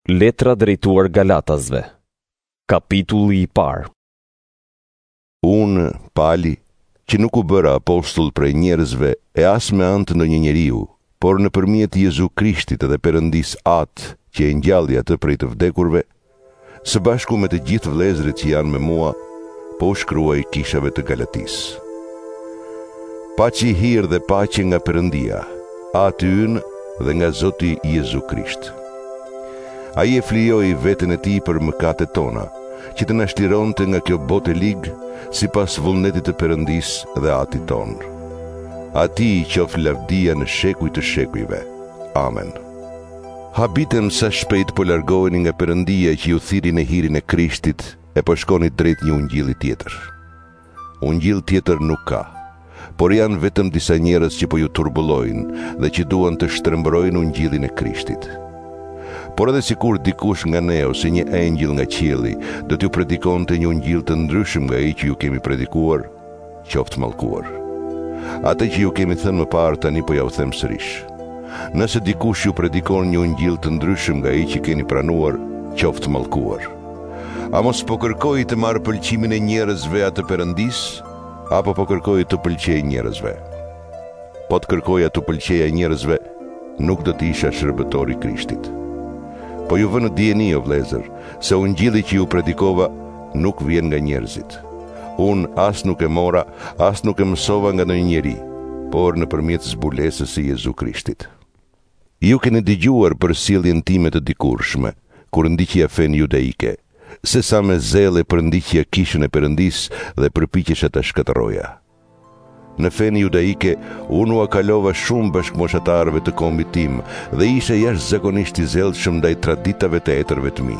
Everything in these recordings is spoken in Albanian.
Letra drejtuar Galatasve. Kapitulli I parë. Unë, Pali, që nuk u bëra apostull prej njerëzve e as me anë të ndonjë njeriu, por nëpërmjet Jezu Krishtit edhe Perëndis atë që e ngjalli atë prej të vdekurve, së bashku me të gjithë vëllezërit që janë me mua, po shkruaj kishave të Galatis. Paqi hir dhe paqe nga Perëndia, aty ynë dhe nga Zoti Jezu Krisht. Ai e flijoi veten e tij për mëkatet tona, që të na shlironte nga kjo botë e ligë, sipas vullnetit të Perëndis dhe atit ton. Atij qoftë lavdia në shekuj të shekujve. Amen. Habitem sa shpejt po largoheni nga Perëndia që ju thiri në hirin e Krishtit e po shkoni drejt një ungjilli tjetër. Ungjill tjetër nuk ka, por janë vetëm disa njerëz që po ju turbullojnë dhe që duan të shtrembërojnë ungjillin e Krishtit. Por edhe sikur dikush nga ne ose një engjëll nga qielli do t'ju predikonte një ungjill të ndryshëm nga ai që ju kemi predikuar, qoftë mallkuar. Atë që ju kemi thënë më parë tani po ja u them sërish. Nëse dikush ju predikon një ungjill të ndryshëm nga ai që keni pranuar, qoftë mallkuar. A mos po kërkoj të marr pëlqimin e njerëzve atë Perëndis, apo po kërkoj të pëlqej njerëzve? Po të kërkoja të pëlqeja njerëzve, nuk do të isha shërbëtor i Krishtit. Po ju vë në dijeni, o vëllezër, se ungjilli që ju predikova nuk vjen nga njerëzit. Unë as nuk e mora, as nuk e mësova nga ndonjë njeri, por nëpërmjet zbulesës së Jezu Krishtit. Ju keni dëgjuar për sjelljen time të dikurshme, kur ndiqja fen judaike, se sa me zelle për ndiqja kishën e Perëndis dhe përpiqesha ta shkatërroja. Në fen judaike, unë u akalova shumë bashkëmoshatarëve të kombit tim dhe isha jashtëzakonisht i zellshëm ndaj traditave të etërve të mi.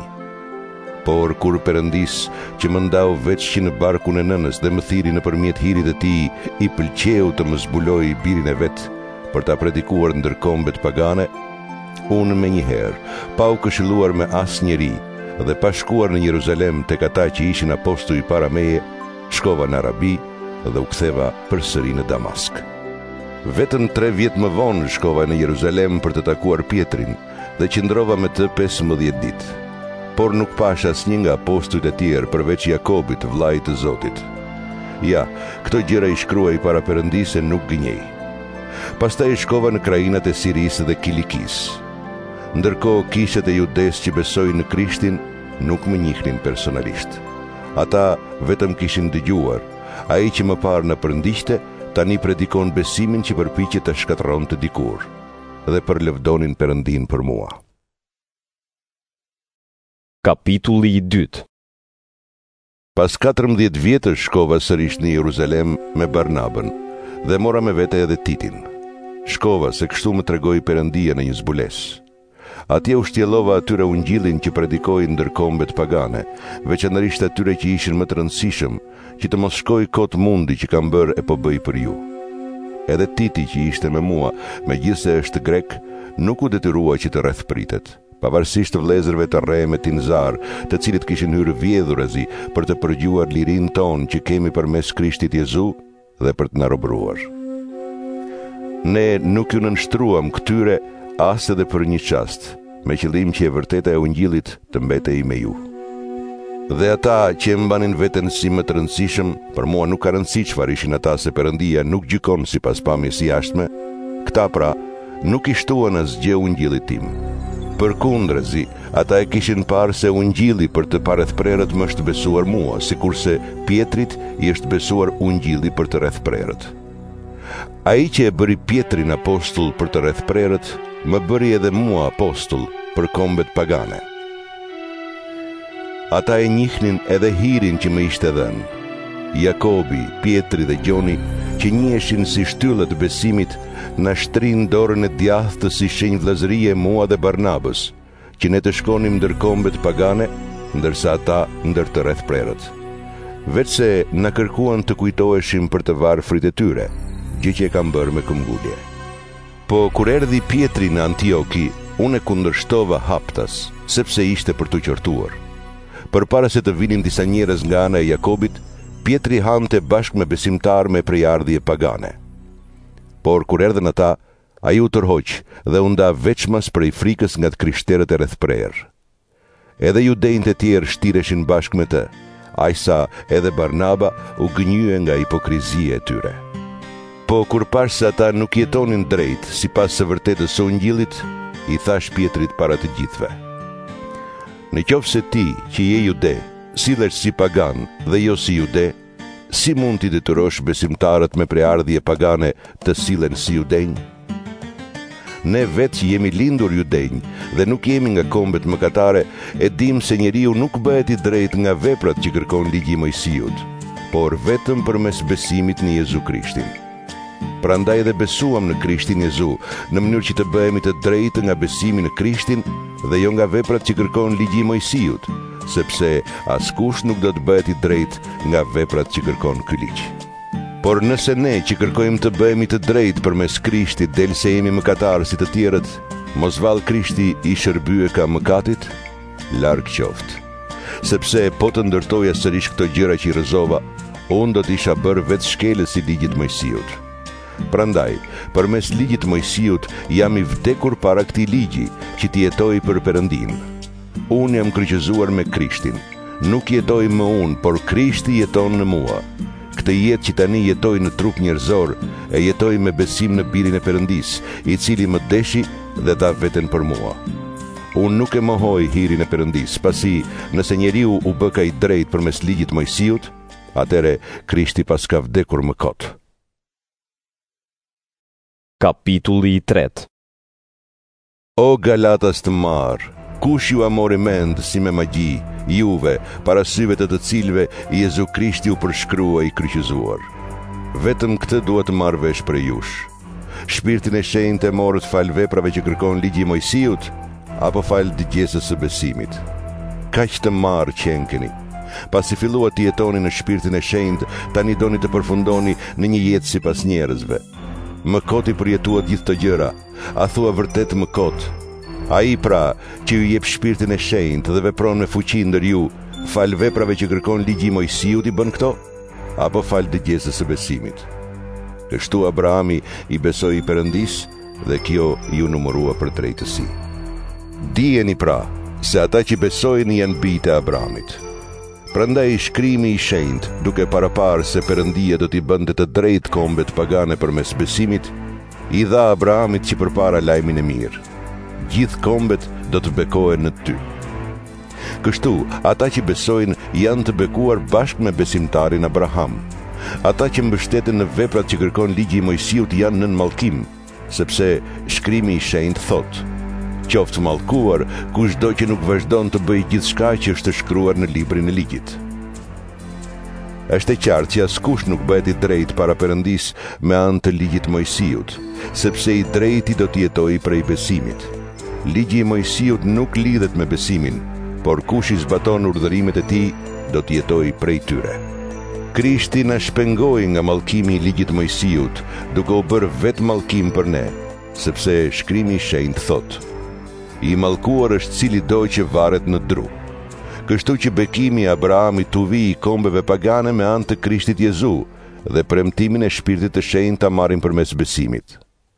Por kur Perëndis, që më ndau veç që në barkun e nënës dhe më thiri nëpërmjet hirit të tij, i pëlqeu të më zbuloj birin e vet për ta predikuar ndër kombet pagane, unë menjëherë, pa u këshilluar me asnjëri dhe pa shkuar në Jeruzalem tek ata që ishin apostuj para meje, shkova në Arabi dhe u ktheva përsëri në Damask. Vetëm 3 vjet më vonë shkova në Jeruzalem për të takuar Pietrin dhe qëndrova me të 15 ditë. Por nuk pash asnjë nga apostujt e tjerë përveç Jakobit, vllait të Zotit. Ja, këto gjëra i shkruaj para Perëndis e nuk gënjej. Pastaj shkova në krajinat e Sirisë dhe Kilikis. Ndërkohë kishët e Judes që besojnë në Krishtin nuk më njihnin personalisht. Ata vetëm kishin dëgjuar. Ai që më parë në përndiqte, tani predikon besimin që përpiqet të shkatërronte dikur dhe përlëvdonin Perëndin për mua. Kapitulli I dytë. Pas 14 vjetësh shkova sërish në Jeruzalem me Barnabën dhe mora me vete edhe Titin. Shkova se kështu më tregoi Perëndia në një zbulesë. Atje u shtjellova atyre ungjillin që predikojnë ndër kombet pagane, veçanërisht atyre që ishin më të rëndësishëm, që të mos shkoj kot mundi që kam bërë e po bëj për ju. Edhe Titi që ishte me mua, megjithse është grek, nuk u detyrua që të rrethpritet, pavarësisht vëllezërve të re me tinzar, të cilët kishin hyrë vjedhurazi për të përgjuar lirinë tonë që kemi përmes Krishtit Jezu dhe për të na robëruar. Ne nuk ju nënshtruam këtyre as edhe për një çast, me qëllim që e vërteta e ungjillit të mbetej me ju. Dhe ata që e mbanin veten si më të rëndësishëm, për mua nuk ka rëndësi çfarë ishin ata, se Perëndia nuk gjykon sipas pamjes së jashtme, këta pra nuk i shtuan asgjë ungjillit tim. Përkundrazi, ata e kishin parë se ungjilli për të parrethprerët më është besuar mua, sikurse Pietrit i është besuar ungjilli për të rrethprerët. Ai që e bëri Pietrin apostull për të rrethprerët, më bëri edhe mua apostull për kombet pagane. Ata e njihnin edhe hirin që më ishte dhënë. Jakobi, Pietri dhe Gjoni, që njiheshin si shtyllët besimit, na shtrin dorën e djathtë si shenjë vëllazërie mua dhe Barnabës, që ne të shkonim ndër kombet pagane, ndërsa ata ndër të rrethprerët. Veçse na kërkuan të kujtoheshim për të varfrit e tyre, gjë që e kam bërë me këmbgulje. Po kur erdhi Pietri në Antioki, unë e kundërshtova haptas, sepse ishte për të qortuar. Përpara se të vinin disa njerëz nga ana e Jakobit, Pietri hante bashkë me besimtar me prejardhje pagane. Por kur erdhën ata, ai u tërhoq dhe u nda veçmas prej frikës nga të krishterët e rrethprerë. Edhe judejnë të tjerë shtireshin bashkë me të, aq sa edhe Barnaba u gënjye nga hipokrizia e tyre. Po kur pash se ata nuk jetonin drejt sipas së vërtetës së Ungjillit, i thash Pietrit para të gjithëve: në qoftë se ti që je jude, sillesh si pagan dhe jo si jude, si mund t'i detyrosh besimtarët me preardhje pagane të sillen si judenj? Ne vetë që jemi lindur judenj dhe nuk jemi nga kombet mëkatare, e dim se njeriu nuk bëhet i drejtë nga veprat që kërkon ligji i Mojsiut, por vetëm përmes besimit në Jezu Krishtin. Prandaj dhe besuam në Krishtin Jezu, në mënyrë që të bëhemi të drejtë nga besimi në Krishtin dhe jo nga veprat që kërkon ligji i Mojsiut, sepse askush nuk do të bëhet i drejtë nga veprat që kërkon ky ligj. Por nëse ne që kërkojmë të bëhemi të drejtë përmes Krishtit del se jemi mëkatarë si të tjerët, mos vallë Krishti i shërbye ka mëkatit? Larg qoftë. Sepse po të ndërtoja sërish këto gjëra që i rrëzova, unë do t'isha bërë vetë shkelës i ligjit Mojsiut. Prandaj, përmes ligjit Mojsiut jam i vdekur para këtij ligji që t'i jetoj për Perëndin. Unë jam kryqëzuar me Krishtin. Nuk jetoj më unë, por Krishti jeton në mua. Këtë jetë që tani jetoj në trup njerëzor, e jetoj me besim në Birin e Perëndis, i cili më deshi dhe dha veten për mua. Unë nuk e mohoj hirin e Perëndis, pasi nëse njeriu u bë ka i drejtë përmes ligjit Mojsiut, atëre Krishti pas ka vdekur më kot. Kapitulli 3. O Galatas të marr, kush ju a mori mend si me magji, juve, para syve të cilëve Jezu Krishti u përshkrua i kryqëzuar? Vetëm këtë duhet të marrë vesh për jush. Shpirtin e shenjtë e morët fal veprave që kërkon ligji i Mojsiut, apo fal dëgjesës së besimit? Kaq të marrë qenkeni. Pasi filluat të jetoni në shpirtin e shenjtë, tani doni të përfundoni në një jetë sipas njerëzve. Më koti përjetua gjithë të gjëra, a thua vërtet më kot? Ai pra që ju jep shpirtin e shenjtë dhe vepron me fuqi ndër ju, fal veprave që kërkon ligji i Mojsiut i bën këto? Apo fal dëgjesës së besimit? Kështu Abrahami i besoi Perëndis dhe kjo ju numërua për drejtësi. Dijeni pra se ata që besojnë janë bijtë e Abrahamit. Prandaj shkrimi i shenjtë, duke paraparë se Perëndia do t'i bënte të drejtë kombet pagane përmes besimit, i dha Abrahamit që përpara lajmin e mirë: gjithë kombet do të bekohen në ty. Kështu, ata që besojnë janë të bekuar bashkë me besimtarin Abraham. Ata që mbështeten në veprat që kërkon ligji i Mojsiut janë nën mallkim, sepse shkrimi i shenjtë thotë: qoftë mallkuar kushdo që nuk vazhdon të bëjë gjithçka që është shkruar në librin e ligjit. Është e qartë që askush nuk bëhet i drejtë para Perëndis me anë të ligjit Mojsiut, sepse i drejti do të jetojë prej besimit. Ligji i Mojsiut nuk lidhet me besimin, por kush i zbaton urdhërimet e tij do të jetojë prej tyre. Krishti na shpengoi nga mallkimi i ligjit Mojsiut, duke u bërë vetë mallkim për ne, sepse shkrimi i shenjtë thotë: i mallkuar është cili do që varet në dru. Kështu që bekimi i Abrahamit tu vi i kombeve pagane me anë të Krishtit Jezu dhe premtimin e Shpirtit të Shenjtë ta marrin përmes besimit.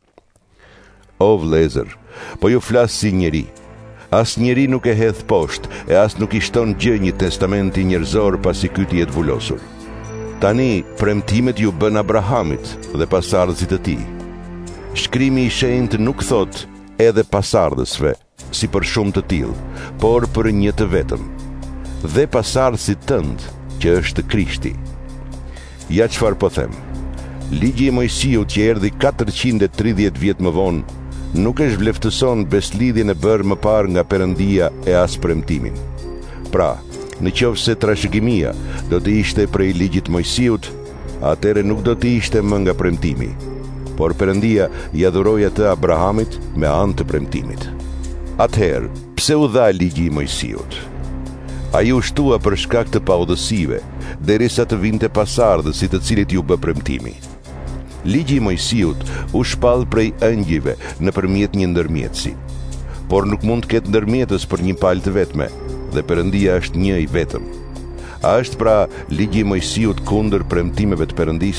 O vëllezër, po ju flas si njeri. As njeri nuk e hedh poshtë e as nuk i shton gjë një testamenti njerëzor pasi ky të jetë vulosur. Tani premtimet ju bën Abrahamit dhe pasardhësit të tij. Shkrimi i shenjtë nuk thot edhe pasardhësve, si për shumë të tillë, por për një të vetëm, dhe pasardhësit tënd, që është Krishti. Ja çfarë po them. Ligji i Mojsiut që erdhi 430 vjet më vonë, nuk e zhvleftëson beslidhjen e bërë më parë nga Perëndia e as premtimin. Pra, nëse trashëgimia do të ishte prej ligjit Mojsiut, atëre nuk do të ishte më nga premtimi, por Perëndia ja dhuroi atë Abrahamit me anë të premtimit. Atëherë, pse u dha ligji i Mojsiut? Ai u shtua për shkak të paudhësive, derisa të vinte pasardhësit të cilit ju bë premtimi. Ligji i Mojsiut u shpall prej ëngjëve nëpërmjet një ndërmjetësi, por nuk mund të ketë ndërmjetës për një palë të vetme, dhe Perëndia është një i vetëm. A është pra ligji i Mojsiut kundër premtimeve të Perëndis?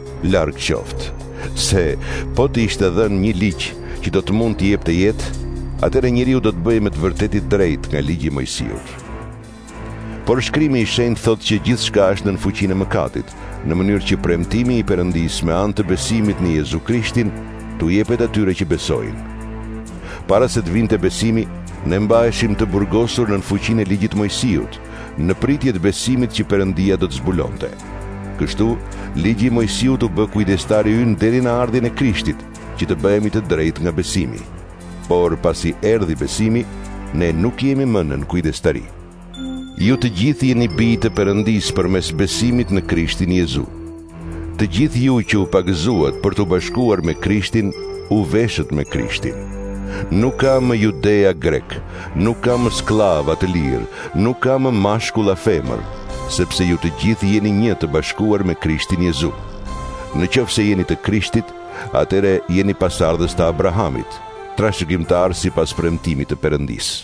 Larg qoftë. Se po të ishte dhënë një ligj që do të mund të jepte jetë, atëherë njeriu do të bëjë me të vërtetë drejt nga ligji i Mojsiut. Por shkrimi i shenjtë thotë që gjithçka është në fuqinë e mëkatit, në mënyrë që premtimi i Perëndisë me anë të besimit në Jezu Krishtin t'u jepet atyre që besojnë. Para se të vinte besimi, ne mbaheshim të burgosur në fuqinë e ligjit të Mojsiut, në pritje të besimit që Perëndia do të zbulonte. Kështu, ligji i Mojsiut u bë kujdestari ynë deri në ardhjen e Krishtit, që të bëhemi të drejtë nga besimi. Por pasi erdhi besimi, ne nuk jemi më nën kujdestari. Ju të gjithë jeni bijtë të Perëndisë përmes besimit në Krishtin Jezu. Të gjithë ju që u pagëzuat për të bashkuar me Krishtin, u veshët me Krishtin. Nuk ka më judea grek, nuk ka më sklav atë lirë, nuk ka më mashkull a femër, sepse ju të gjithë jeni një të bashkuar me Krishtin Jezu. Në qoftë se jeni të Krishtit, atëre jeni pasardhës të Abrahamit, trashëgimtar sipas premtimit të Perëndisë.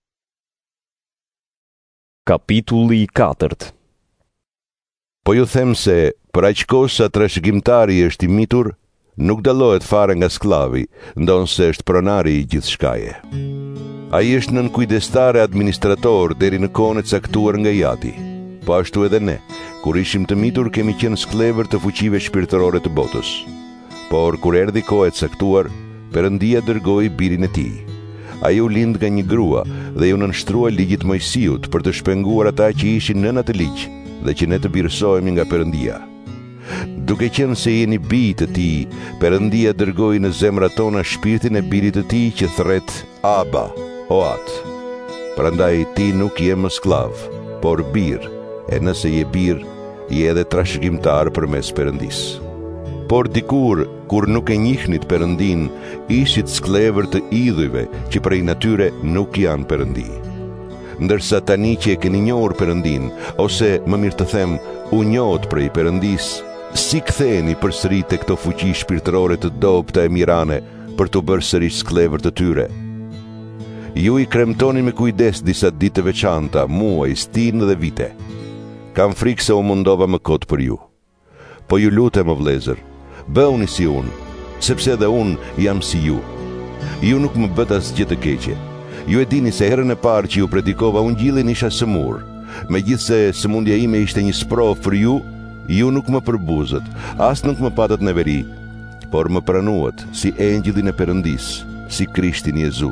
Kapitulli 4. Po ju them se për aq kohë sa trashëgimtari është i mitur, nuk dallohet fare nga sklavi, ndonse është pronari i gjithçkaje. Ai është nën kujdestar e administrator deri në kohën e caktuar nga Jati. Po ashtu edhe ne, kur ishim të mitur, kemi qenë sklevër të fuqive shpirtërore të botës. Por kur erdhi koha e caktuar, Perëndia dërgoi birin e tij. Ai u lind nga një grua dhe ju nënshtrua ligjit të Mojsiut për të shpenguar ata që ishin nën atë ligj dhe që ne të birësohemi nga Perëndia. Duke qenë se jeni bijtë të tij, Perëndia dërgoi në zemrat tona shpirtin e birit të tij që thret Aba, o Atë. Prandaj ti nuk je më sklav, por bir, e nëse je bir, je edhe trashëgimtar përmes Perëndisë. Por dikur, kur nuk e njihnit Perëndin, ishit sklevër të idhujve që prej natyre nuk janë Perëndi. Ndërsa tani që e keni njohur Perëndin, ose më mirë të them, u njohët prej Perëndisë, si ktheheni përsëri te këto fuqi shpirtërore të dobta e mirane për të bërë sërish sklevër të tyre. Ju i kremtoni me kujdes disa ditë të veçanta, muaj, stinë dhe vite. Kam frikë se u mundova më kot për ju. Po ju lutem, o vëllezër, bëuni si unë, sepse edhe unë jam si ju. Ju nuk më bët asgjë të keqe. Ju e dini se herën e parë që ju predikova ungjillin isha sëmur. Megjithse sëmundja ime ishte një sprovë për ju, ju nuk më përbuzët, as nuk më patët në veri, por më pranuat si engjëllin e Perëndisë, si Krishtin Jezu.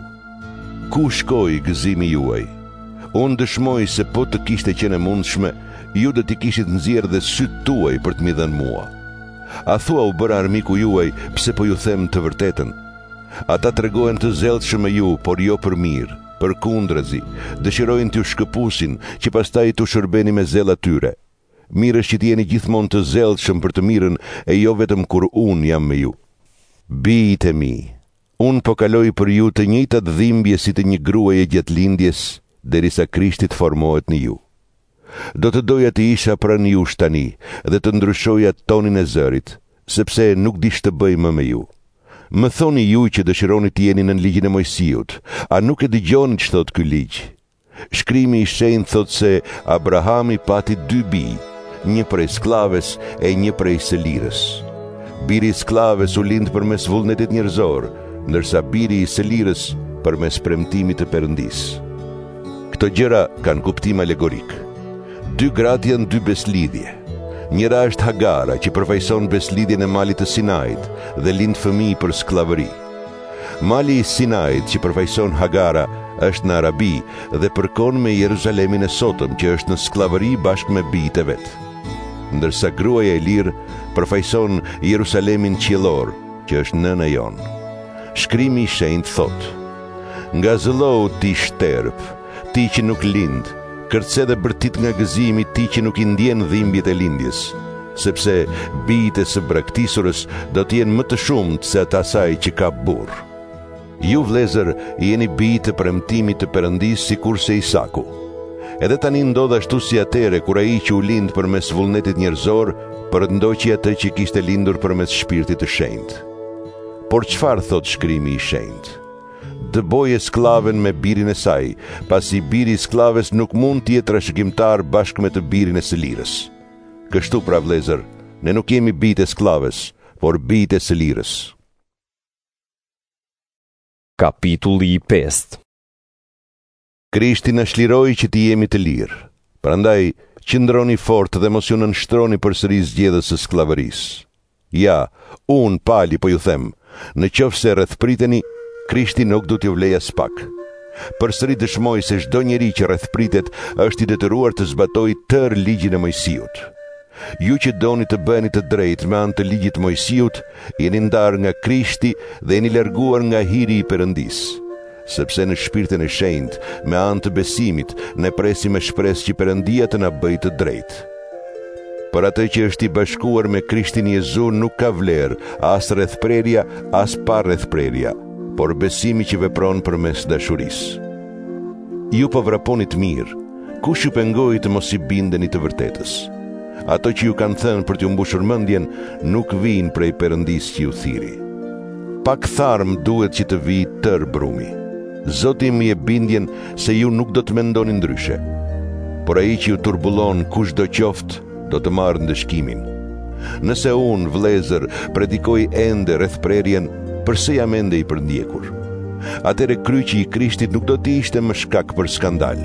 Ku shkoi gëzimi juaj? Unë dëshmoj se po të kishte qenë mundshme, ju do t'i kishit nxjerrë dhe sytë tuaj për të mi dhënë mua. A thua u bëra armiku juaj pse po ju them të vërtetën? Ata tregohen të zellshëm me ju, por jo për mirë, përkundrazi, dëshirojnë t'ju shkëpusin, që pastaj t'u shërbeni me zell atyre. Mirë është që t'jeni gjithmonë të zellshëm për të mirën, e jo vetëm kur unë jam me ju. Bijtë e mi, unë po kaloj për ju të njëjtat dhimbje si të një gruaje gjatë lindjes, derisa Krishti të formohet në ju. Do të doja të isha pranë jush tani dhe të ndryshoja tonin e zërit, sepse nuk dish të bëj më me ju. Më thoni ju që dëshironi të jeni në ligjin e Mojsiut, a nuk e dëgjoni ç'thot thot ky ligj? Shkrimi i shenjtë thot se Abrahami pati 2 bij, një prej sklaves e një prej selirës. Biri i sklaves u lind përmes vullnetit njerëzor, ndërsa biri i selirës përmes premtimit të Perëndisë. Këto gjëra kanë kuptim alegorik. 2 gratë janë 2 beslidhje. Njëra është Hagara, që përfaqëson beslidhjen e malit të Sinait dhe lind fëmijë për sklavëri. Mali i Sinait, që përfaqëson Hagara, është në Arabi dhe përkon me Jeruzalemin e sotëm, që është në sklavëri bashkë me bijtë e vet. Ndërsa gruaja e lirë përfaqëson Jeruzalemin qiellor, që është nëna jon. Shkrimi i shenjtë thot: Nga zëllohu ti shterp, ti që nuk lind, kërce dhe bërtit nga gëzimi ti që nuk i ndjen dhimbjet e lindjes, sepse bijtë e së braktisurës do t'jenë më të shumtë se ata saj që ka burr. Ju vëllezër jeni bijtë të premtimit të Perëndisë sikurse Isaku. Edhe tani ndodh ashtu si atëre kur ai që u lind përmes vullnetit njerëzor përndoqi atë që kishte lindur përmes shpirtit të shenjtë. Por çfarë thot shkrimi i shenjtë? Dëboje sklaven me birin e saj, pasi biri i sklaves nuk mund të jetë trashëgimtar bashkë me të birin e selirës. Kështu pra vëllezër, ne nuk jemi bijtë e sklaves, por bijtë e selirës. Kapitulli 5. Krishti na shliroi që ti jemi të lirë. Prandaj, qëndroni fort dhe mos ju nënshtroni përsëri zgjedhjes së skllavërisë. Ja, unë Pali po ju them, në qoftë se rrethpriteni, Krishti nuk do t'ju vlejë as pak. Përsëri dëshmoj se çdo njeri që rrethpritet është i detyruar të zbatojë tërë ligjin e Mojsiut. Ju që doni të bëheni të drejtë me anë të ligjit të Mojsiut, jeni ndarë nga Krishti dhe jeni larguar nga hiri i Perëndisë. Sepse në shpirtin e shenjtë, me anë të besimit, ne presim me shpresë që Perëndia të na bëjë të drejtë. Për atë që është i bashkuar me Krishtin Jezu nuk ka vlerë as rrethprerja, as pa rrethprerja, por besimi që vepron përmes dashurisë. Ju po vraponit mirë, kush ju pengoi të mos i bindeni të vërtetës? Ato që ju kanë thënë për t'ju mbushur mendjen nuk vijnë prej Perëndisë që ju thiri. Pak tharm duhet që të vijë tër brumi. Zoti më jep bindjen se ju nuk do të mendoni ndryshe. Por ai që ju turbullon kushdo qoftë, do të marrë ndëshkimin. Nëse unë, vëllezër, predikoj ende rrethprerjen, përse jam ende i përndjekur? Atëre kryqi i Krishtit nuk do të ishte më shkak për skandal.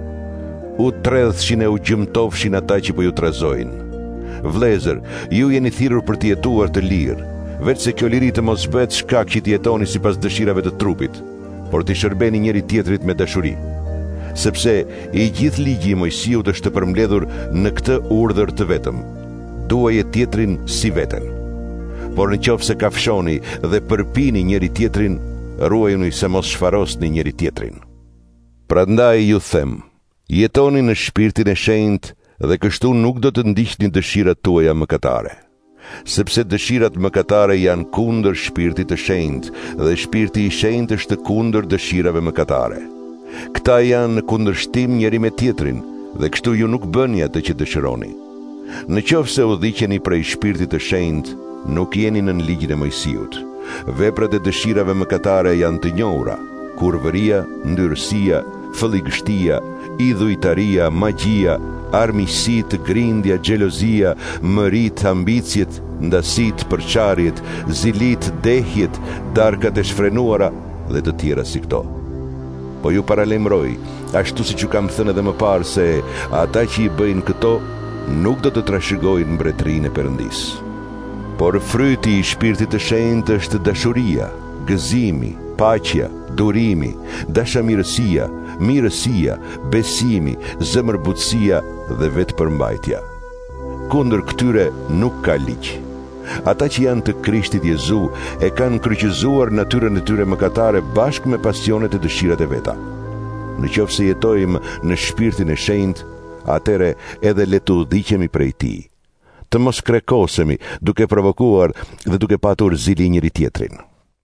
U tredhshin e u gjymtofshin ata që po ju trazojnë. Vëllezër, ju jeni thirrur për të jetuar të lirë, veç se kjo liri të mos bëhet shkak që të jetoni sipas dëshirave të trupit, por të shërbeni njëri tjetrit me dashuri. Sepse i gjithë ligji i Mojsiut është të përmbledhur në këtë urdhër të vetëm: duaje tjetrin si veten. Por nëse kafshoni dhe përpini njëri tjetrin, ruajuni se mos shfarosni njëri tjetrin. Prandaj ju them, jetoni në shpirtin e shenjtë dhe kështu nuk do të ndiqni dëshirat tuaja mëkatare. Sepse dëshirat mëkatare janë kundër shpirtit të shenjtë dhe shpirti i shenjtë është kundër dëshirave mëkatare. Këta janë në kundërshtim njëri me tjetrin dhe kështu ju nuk bëni atë që dëshironi. Nëse udhëhiqeni prej shpirtit të shenjtë, nuk jeni nën ligjin e Mojsiut. Veprat e dëshirave mëkatare janë të njohura: kurvëria, ndyrësia, fëlligështia, idhujtaria, magjia, armiqësit, grindja, xhelozia, mërit, ambicjet, ndasit, përçarjet, zilit, dehjet, darkat e shfrenuara dhe të tjera si këto. Po ju paralajmëroj, ashtu siç ju kam thënë edhe më parë, se ata që i bëjnë këto nuk do të trashëgojnë mbretërinë e Perëndisë. Por fryti i shpirtit të shenjtë është dashuria, gëzimi, paqja, durimi, dashamirësia, mirësia, besimi, zemërbutësia dhe vetëpërmbajtja. Kundër këtyre nuk ka ligj. Ata që janë të Krishtit Jezu e kanë kryqëzuar natyrën e tyre mëkatare bashkë me pasionet e dëshirat e veta. Nëse jetojmë në shpirtin e shenjtë, atëre edhe le të udhëhiqemi prej tij. Të mos krekosemi duke provokuar dhe duke patur zili njëri tjetrin.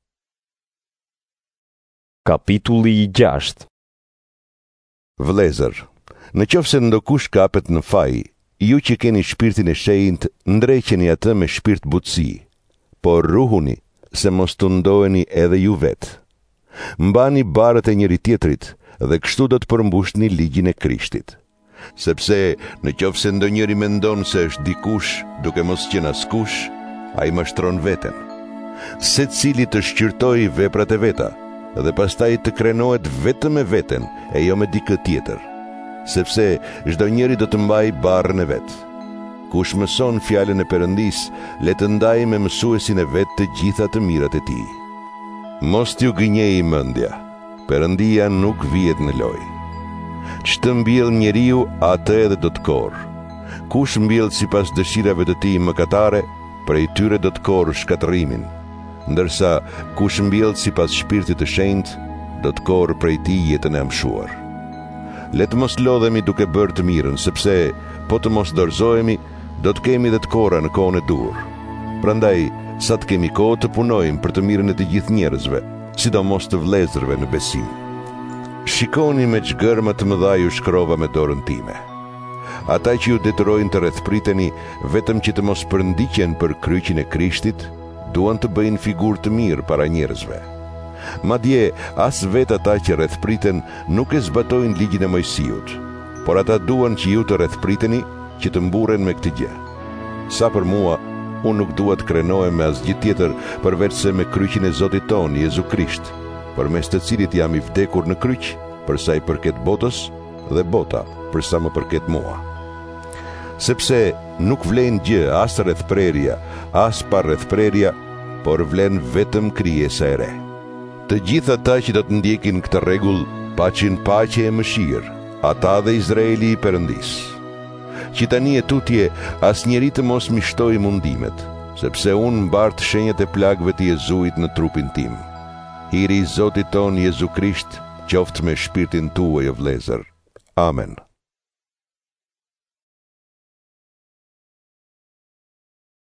Kapitulli 6. Vëllezër, nëse ndokush kapet në faj, ju që keni shpirtin e shenjtë, ndreqeni atë me shpirt butësi, por ruhuni se mos të ndoheni edhe ju vetë. Mbani barët e njëri tjetrit dhe kështu do të përmbushni ligjin e Krishtit. Sepse nëse ndonjëri mendon se është dikush duke mos qenë askush, ai mashtron veten. Secili të shqyrtoi veprat e veta dhe pastaj të krenohet vetëm me veten e jo me dikë tjetër, sepse çdo njeri do të mbajë barrën e vet. Kush mëson fjalën e Perëndisë, le të ndajë me mësuesin e vet të gjitha të mirat e tij. Mos t'ju gënjej mendja, Perëndia nuk vihet në lojë. Ç'të mbjell njeriu, atë edhe do të korrë. Kush mbjell sipas dëshirave të tij mëkatare, prej tyre do të korrë shkatërimin, ndërsa kush mbjell sipas shpirtit të shenjtë, do të korrë prej tij jetën e mshuar. Le të mos lodhemi duke bërë të mirën, sepse po të mos dorëzohemi, do të kemi dhe të korra në kohën e dur. Prandaj, sa të kemi kohë të punojmë për të mirën e të gjithë njerëzve, sidomos të vëllezërve në besim. Shikoni me ç'gërma të mëdha ju shkrova me dorën time. Ata që ju detyrojnë të rrethpriteni vetëm që të mos përndiqen për kryqin e Krishtit, duan të bëjnë figurë të mirë para njerëzve. Madje as vetë ata që rrethpriten nuk e zbatojnë ligjin e Mojsiut, por ata duan që ju të rrethpriteni që të mburren me këtë gjë. Sa për mua, unë nuk dua të krenohem me asgjë tjetër përveç se me kryqin e Zotit ton, Jezu Krisht. përmes të cilit jam i vdekur në kryq, për sa i përket botës, dhe bota për sa më përket mua. Sepse nuk vlen gjë as rrethprerja, as pa rrethprerja, por vlen vetëm krijesa e re. Të gjithë ata që do të ndjekin këtë rregull, paçin paqe e mëshirë, ata dhe Izraeli i Perëndis. Që tani e tutje asnjëri të mos mishtoj mundimet, sepse unë mbart shenjat e plagëve të Jezuit në trupin tim. Hiri i Zotit ton Jezu Krisht qoftë me shpirtin tuaj, o vëllezër. Amen.